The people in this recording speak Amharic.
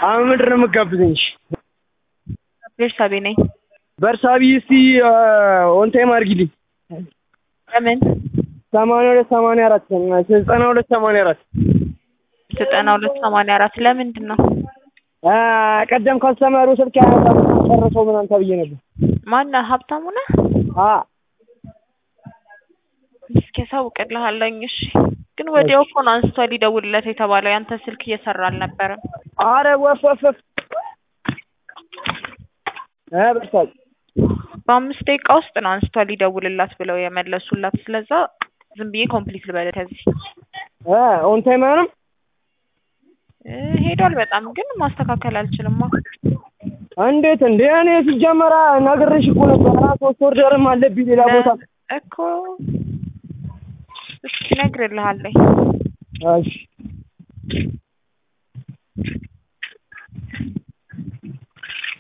አሁን ምንድን ነው የምትጋብዘኝ? ቤርሳቤ ነኝ። በርሳቢ እስቲ ኦን ታይም አድርጊልኝ። ለምን? 8284 9284 9284 ለምንድን ነው? ቀደም ካስተማሩ ስልክ ያጨርሰው ምናምን ተብዬ ነበር። ማነው? ሀብታሙ ነህ? እስኪ አሳውቅልሃለሁኝ። እሺ ግን ወዲያው እኮ ነው አንስቷል ሊደውልለት የተባለው። ያንተ ስልክ እየሰራ አልነበረም። አረ ወፍ በርሳቢ በ5 ደቂቃ ውስጥ ነው አንስቷል ሊደውልላት ብለው የመለሱላት። ስለዛ ዝም ብዬ ኮምፕሊት ልበል ከዚህ ኦን ታይም አይሆንም። ሄዷል በጣም ግን ማስተካከል አልችልም። እንዴት እንዴ? እኔ ሲጀመር ነግሬሽ እኮ ነበር። 3 ኦርደርም አለብኝ ሌላ ቦታ እኮ። እስኪ ነግርልሃለሁ። እሺ